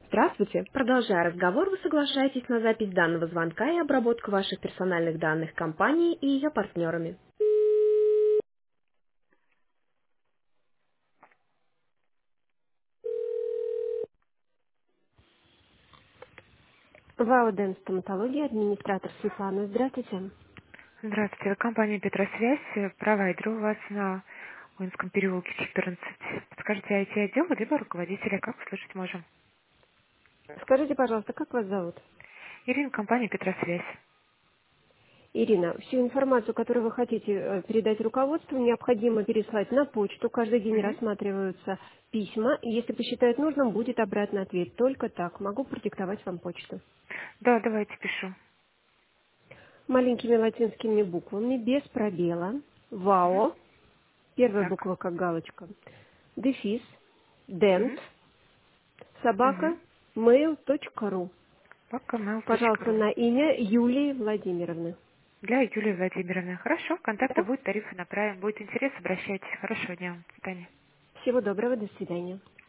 Здравствуйте. Продолжая разговор, вы соглашаетесь на запись данного звонка и обработку ваших персональных данных компанией и ее партнерами. ВАО «Дэн Стоматология», администратор Светлана. Здравствуйте. Здравствуйте, компания «Петросвязь», провайдер у вас на Уинском переулке 14. Подскажите, IT-отдел, либо руководителя, как услышать можем? Скажите, пожалуйста, как вас зовут? Ирина, компания «Петросвязь». Ирина, всю информацию, которую вы хотите передать руководству, необходимо переслать на почту. Каждый день Мгм. рассматриваются письма. Если посчитают нужным, будет обратный ответ. Только так. Могу продиктовать вам почту. Да, давайте пишу. Маленькими латинскими буквами, без пробела. ВАО. Первая Так. буква как галочка. Дефис. Дент. Угу. Собака. Угу. Mail.ru. Пока Пожалуйста, mail.ru. на имя Юлии Владимировны. Для Юлии Владимировны. Хорошо, контакты будут, тарифы направим. Будет интерес, обращайтесь. Хорошего дня вам. До свидания. Всего доброго, до свидания.